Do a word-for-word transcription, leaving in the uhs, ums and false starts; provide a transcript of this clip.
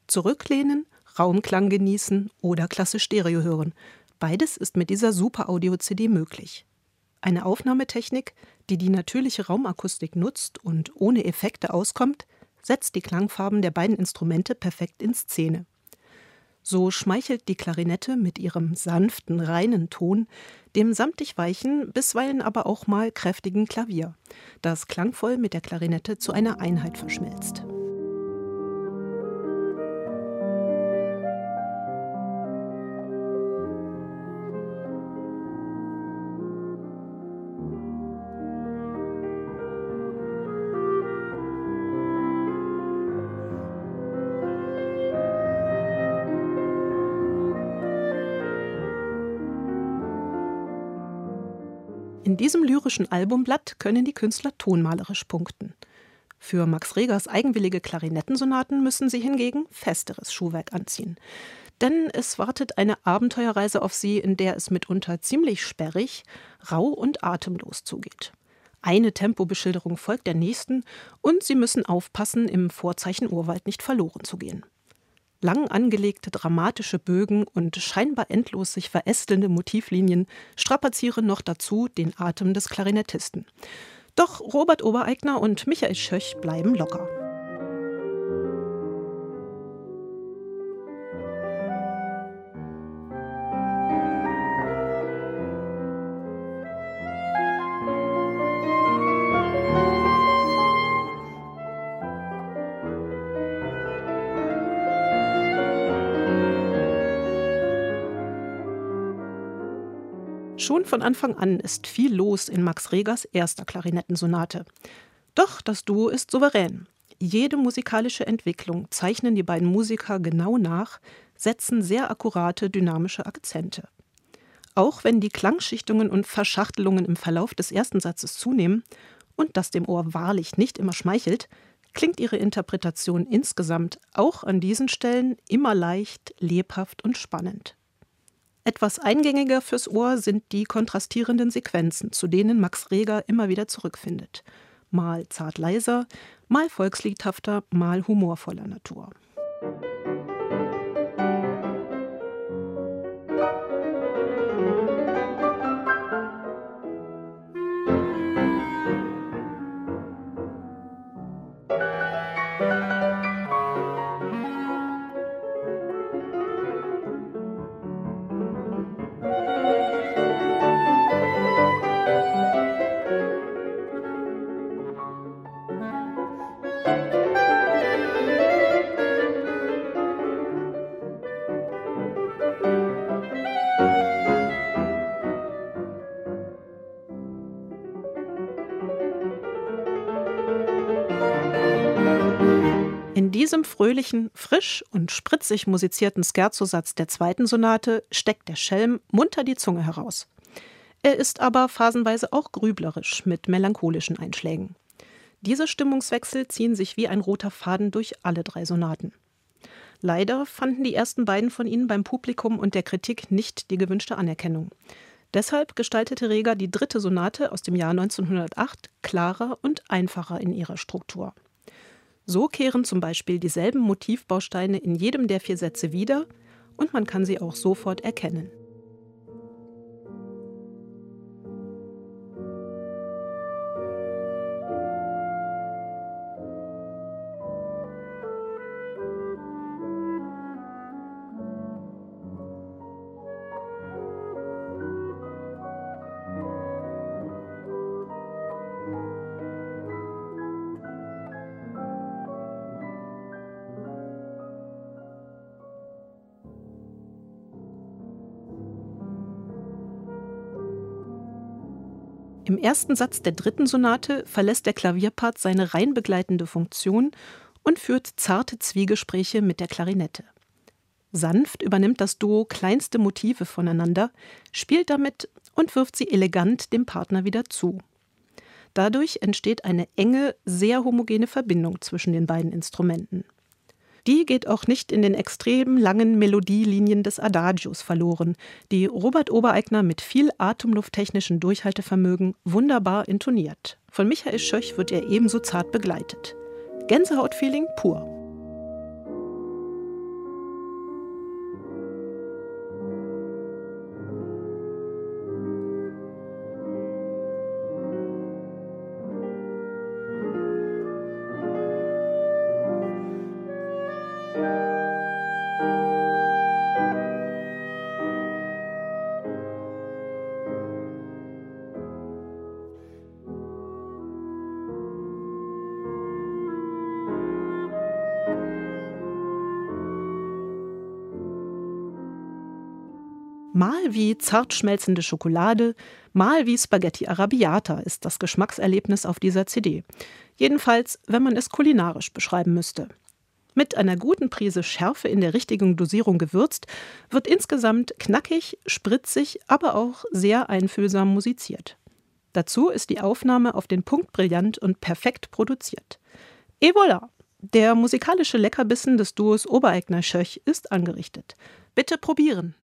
Zurücklehnen, Raumklang genießen oder klasse Stereo hören. Beides ist mit dieser Super-Audio-C D möglich. Eine Aufnahmetechnik, die die natürliche Raumakustik nutzt und ohne Effekte auskommt, setzt die Klangfarben der beiden Instrumente perfekt in Szene. So schmeichelt die Klarinette mit ihrem sanften, reinen Ton dem samtig weichen, bisweilen aber auch mal kräftigen Klavier, das klangvoll mit der Klarinette zu einer Einheit verschmilzt. In diesem lyrischen Albumblatt können die Künstler tonmalerisch punkten. Für Max Regers eigenwillige Klarinettensonaten müssen sie hingegen festeres Schuhwerk anziehen. Denn es wartet eine Abenteuerreise auf sie, in der es mitunter ziemlich sperrig, rau und atemlos zugeht. Eine Tempobeschilderung folgt der nächsten und sie müssen aufpassen, im Vorzeichen Urwald nicht verloren zu gehen. Lang angelegte dramatische Bögen und scheinbar endlos sich verästelnde Motivlinien strapazieren noch dazu den Atem des Klarinettisten. Doch Robert Obereigner und Michael Schöch bleiben locker. Schon von Anfang an ist viel los in Max Regers erster Klarinettensonate. Doch das Duo ist souverän. Jede musikalische Entwicklung zeichnen die beiden Musiker genau nach, setzen sehr akkurate, dynamische Akzente. Auch wenn die Klangschichtungen und Verschachtelungen im Verlauf des ersten Satzes zunehmen und das dem Ohr wahrlich nicht immer schmeichelt, klingt ihre Interpretation insgesamt auch an diesen Stellen immer leicht, lebhaft und spannend. Etwas eingängiger fürs Ohr sind die kontrastierenden Sequenzen, zu denen Max Reger immer wieder zurückfindet. Mal zart leiser, mal volksliedhafter, mal humorvoller Natur. In diesem fröhlichen, frisch und spritzig musizierten Scherzo-Satz der zweiten Sonate steckt der Schelm munter die Zunge heraus. Er ist aber phasenweise auch grüblerisch mit melancholischen Einschlägen. Diese Stimmungswechsel ziehen sich wie ein roter Faden durch alle drei Sonaten. Leider fanden die ersten beiden von ihnen beim Publikum und der Kritik nicht die gewünschte Anerkennung. Deshalb gestaltete Reger die dritte Sonate aus dem Jahr neunzehnhundertacht klarer und einfacher in ihrer Struktur. So kehren zum Beispiel dieselben Motivbausteine in jedem der vier Sätze wieder und man kann sie auch sofort erkennen. Im ersten Satz der dritten Sonate verlässt der Klavierpart seine rein begleitende Funktion und führt zarte Zwiegespräche mit der Klarinette. Sanft übernimmt das Duo kleinste Motive voneinander, spielt damit und wirft sie elegant dem Partner wieder zu. Dadurch entsteht eine enge, sehr homogene Verbindung zwischen den beiden Instrumenten. Die geht auch nicht in den extrem langen Melodielinien des Adagios verloren, die Robert Obereigner mit viel atemlufttechnischem Durchhaltevermögen wunderbar intoniert. Von Michael Schöch wird er ebenso zart begleitet. Gänsehautfeeling pur. Mal wie zart schmelzende Schokolade, mal wie Spaghetti Arrabbiata ist das Geschmackserlebnis auf dieser C D. Jedenfalls, wenn man es kulinarisch beschreiben müsste. Mit einer guten Prise Schärfe in der richtigen Dosierung gewürzt, wird insgesamt knackig, spritzig, aber auch sehr einfühlsam musiziert. Dazu ist die Aufnahme auf den Punkt brillant und perfekt produziert. Et voilà! Der musikalische Leckerbissen des Duos Obereigner-Schöch ist angerichtet. Bitte probieren!